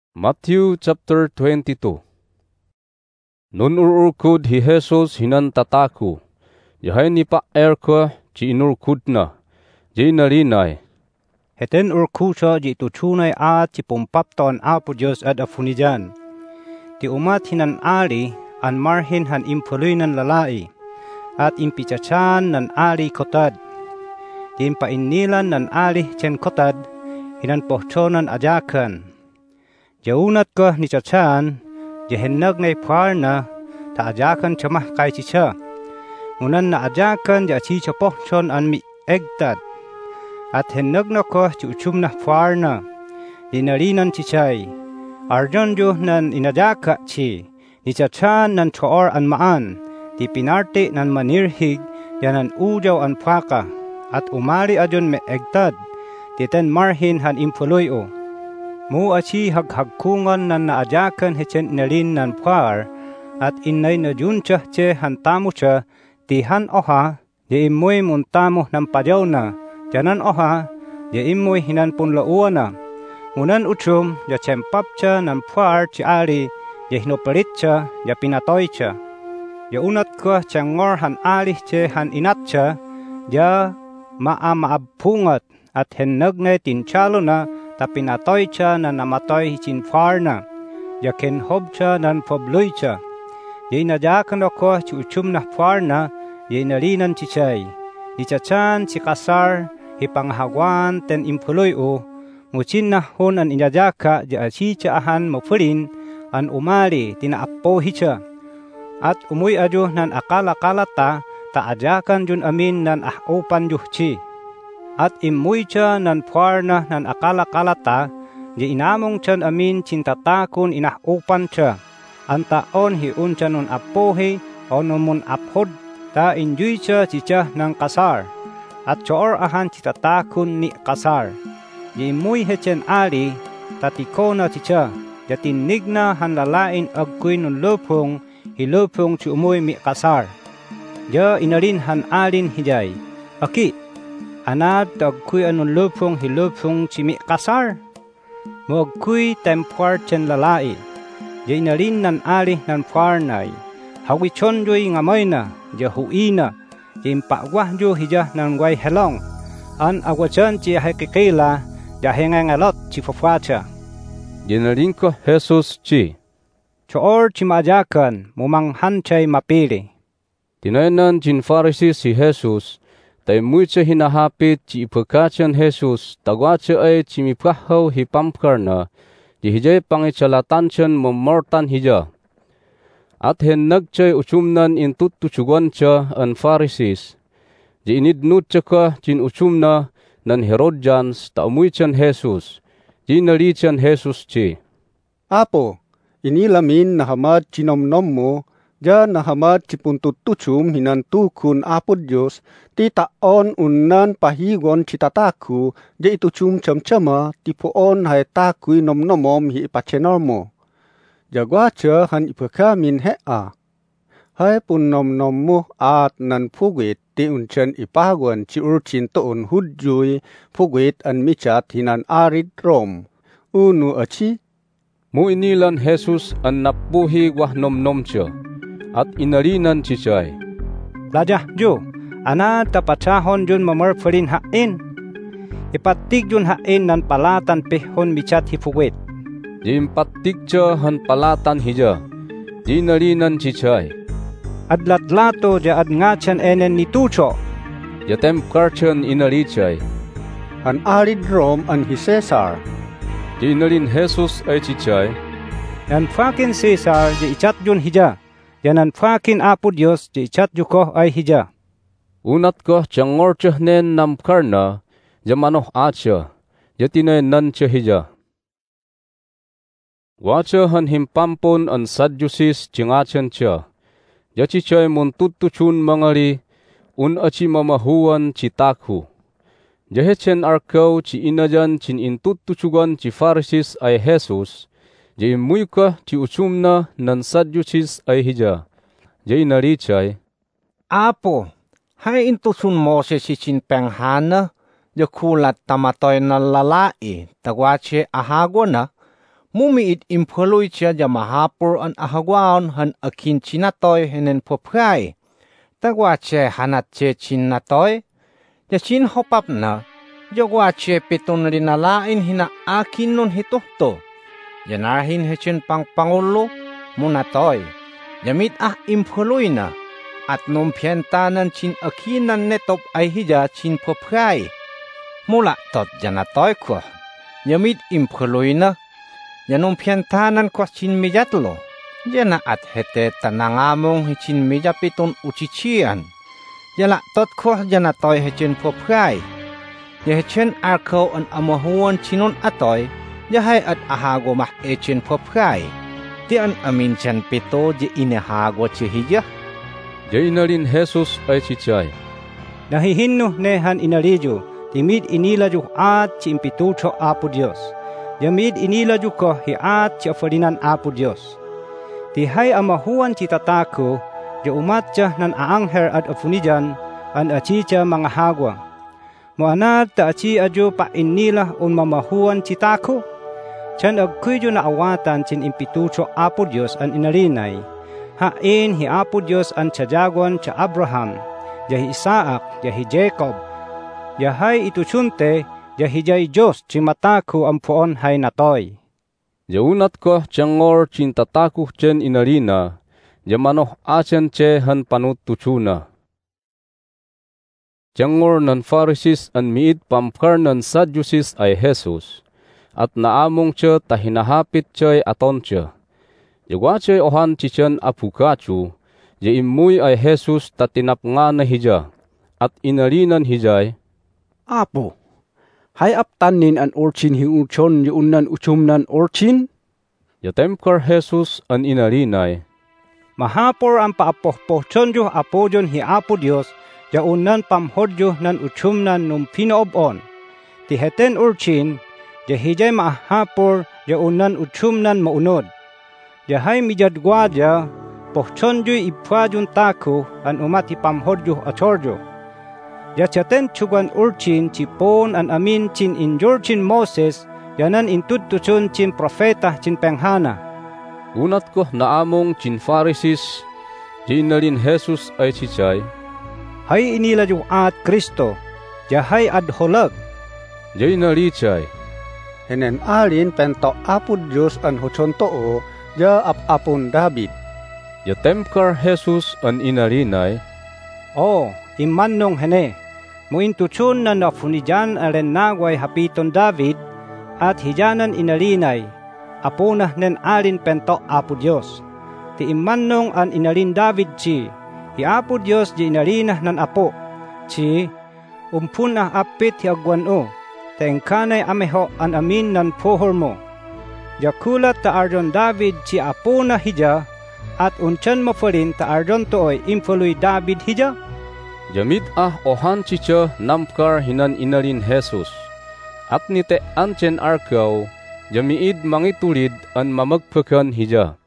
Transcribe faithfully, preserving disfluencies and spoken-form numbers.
Matthew chapter twenty-two. Nun ururkud hi Jesus hinan tataku. Yahay ni pa erko ci inurkud na. Jay narinay. Heten urkusa ji tutunay at ci pumpapton apo Diyos at afunijan. Ti umat hinan ali an marhin han impuloy nan lalai. At impicachan nan ali kotad. Ti impainilan nan ali chen kotad. Hinan pohchonan ajakan. Jaunat ko ni cachan, jahenag na ipar na, ta ajakan chamah kay chicha. Ngunan na ajakan ja chi chapochon an mi egtad. At henag na ko chuchum na par na, dinarinan chichay. Arjon jo nan inajaka chi, ni cachan nan choor an maan, di pinarte nan manirhig, yanan ujaw an paka. At umari ajon me egtad, titen marhin han impuloy o. Mu achi haghagkungan nan naajakan hechen inalin nan par, at inay na juncha che hantamu cha, ti han oha, di imoy muntamu ng padyaw na, janan oha, di imoy hinan punlauan na. Unan uchum, ya chempap cha ng par chi ali, ya hinopalit cha, ya pinatoy cha. Ya unat ko changor han ali che han inat cha, ya maamaabpungat, at hennagnay tinchalo na, tapi natoy cha na namatoy chinfar na, yakin hob cha nan pobloy cha. Yay najakan ako chuchum na far na, yay nalinan chichay. Di chachan si kasar, hipanghagwan ten impuloy o, muchin na hon an inajaka, di achi cha ahan mapulin, an umali tinaapo hicha. At umuy ajo nan akala-kalata, taajakan jun amin nan ahopan juhchi. At imuy cha nan puar na nan akala-kalata, di inamong chan amin cintatakon inahupan cha. Antaon hi uncha nun apohi, o numun aphod, ta injuy cha chicha ng kasar. At choor ahan cintatakon ni kasar. Di imuy hechen ali, tatiko na chicha, di tinig na han lalain agkuy nun lupong, hilupong chi umuy mi kasar. Di inarin han alin hijay. Aki, anad tagkuy anong lupong hilupong chimi kasar. Magkuy tempuar chen lalai. Jay na rin nan ali nan parnay. Hawichon joy ngamoy na, jahui na. Jay mpawah jo hijah nan way helong. An awachan chi hakikila, jahengay ngalot chi fafacha. Jay na rin ko Jesus chi. Choor chi majakan, mumanghan chay mapili. Tinainan jin Pharisee si Jesus, tay mucha hinahapit ci ipagkachan Jesus, tagwacha ay chimipahaw hipampkar na, di hijay pangichalatan chan mamortan hija. At henag chay uchumnan intutuchugan cha an Pharisees, di inidnut cha ka chin uchumna nan Herodians, ta umuy chan Jesus, di nali chan Jesus chi. Apo, inilamin na hamad chinomnom mo, Diyan nahamad cipuntutuchum hinantukun apo Diyos, ti taon unan pahigon citataku, di ituchum cam-cama, ti poon hay takuy nomnomom hi ipachenor mo. Jagwacha han ipakamin hea. Hay pun nomnom mo at nan pugwit ti unchan ipagon ci urchin toon hudjuy, pugwit an michat hinan arid rom. Unu achi? Mu inilan Jesus an napuhi wah nomnom siya. At inarinan chichay. Lajah jo, ana tapachahon jun mamarpulin hain. Ipatig jun hain nan palatan pehon michat hipugwit. Di impatig cha han palatan hija. Di narinan chichay. Adlatlato ja ad ngachan enen ni tucho. Jatem karchan inalichay. Han arid rom an hi Cesar. Di inarin Jesus ay chichay. Nan fakin Cesar di ichat jun hija. Yanan fakin apo Diyos, di chat juko ay hija. Unat ko changor chahnen nam karna, jamanoh acha, jatinay nan cha hija. Wacha han himpampon an Sadducees chingachan cha, jachichay muntutuchun mangari, un achi mamahuan chitakhu. Jahechen arkaw chi inajan chin intutuchugan chi Pharisees ay Jesus, Jay muyka ti uchumna nan Sadducees ay hija. Jay narichay. Apo, hay intusun Moses si chinpenghana, yakulat tamatoy na lalai, tagwache ahago na, mumiit impului cia ja mahapur an ahagwaon han akin chinatoy henen poprai. Tagwa che hanat che chinatoy. Ja chin hopap na. Jogwa che pitun rinalain hina akin nun hituhto. Janarhin hechin pang pangulo munatoy. Jamit ah impului na. At nung pientanan chin akinan netop ay hija chin poprai. Mula tot janatoy ko. Jamit impului na. Janong pientanan ko chin mijatlo. Jana at hete tanangamong hichin mijapitun uchichian. Jala tot ko janatoy hechin poprai. Jahechin arko an amahuan chinon atoy. Jahay at ahago mah echin poprai. Ti an amin chan pito je inahago chihija. Ja inalin Jesus ay chichay. Nahihinno nehan inalijo. Timid inilaju at ci impitucho Apo Dios. Yamid inilaju ko hi at ci afalinan Apo Dios. Tihay amahuan ci tatako. Ja umatcha nan aangher at afunijan. An achicha mga hagwa. Moanad ta achi ajo pa inila un mamahuan ci tako. Chan agkuyo na awatan cin impitucho Apo Dios an inalinay. Hain hi Apo Dios an chajagon cha Abraham. Jahi Isaac, jahi Jacob. Yahay ituchunte, yahijay Diyos chimatako ang puon hay natoy. Yaunat ko changor chintatako chen inarina, yamanoh achen che han panut tuchuna. Changor nan Pharisees an miid pamkar nan Sadducees ay Jesus, at naamong che tahinahapit che aton che. Yagwa che ohan chichen apukachu, yaimuy ay Jesus tatinap nga na hija, at inarinan hijay, Apo, hay aptanin an orchin hiuchon yuunan uchumnan orchin? Yatemkar Jesus an inarinay, Mahapor ang paapohpohchon jo apojon hi Apo Dios, yaunan pamhodyo nan uchumnan num pinoobon. Tiheten orchin, yahijay mahapor yaunan uchumnan maunod. Yahay mijadgwadya, pohchon jo ipwadyon tako an umati pamhodyo achorjo. Yachaten chugan urchin chipon an amin chin injurchin Moses, yanan intudtuchun chin profeta chin penghana. Unat ko naamong chin Pharisees, jinalin Jesus ay chichay. Hay inila yung at Kristo, yahay adholag. Jinali chay. Henen alin pento Apo Dios an hochontoo, ja ap-apon David. Yatemkar Jesus an inarinay, Oh, imanong hene, muintuchun na nafunijan alen nagway hapiton David, at hijanan inalinay, apunah nen alin pento Apo Dios. Ti imanong an inalin David chi, hi Apo Dios di inalinah nan apo, chi, umpunah apit hi agwan o, tengkanay ameho an amin nan pohor mo. Yakulat ta arjon David chi apunah hija, at unchan mafarin ta arjon tooy impuluy David hija. Jamid ah ohan chicha namkar hinan inalin Jesus. At nite anchen arkaw, jamiid mangitulid an mamagpakan hija.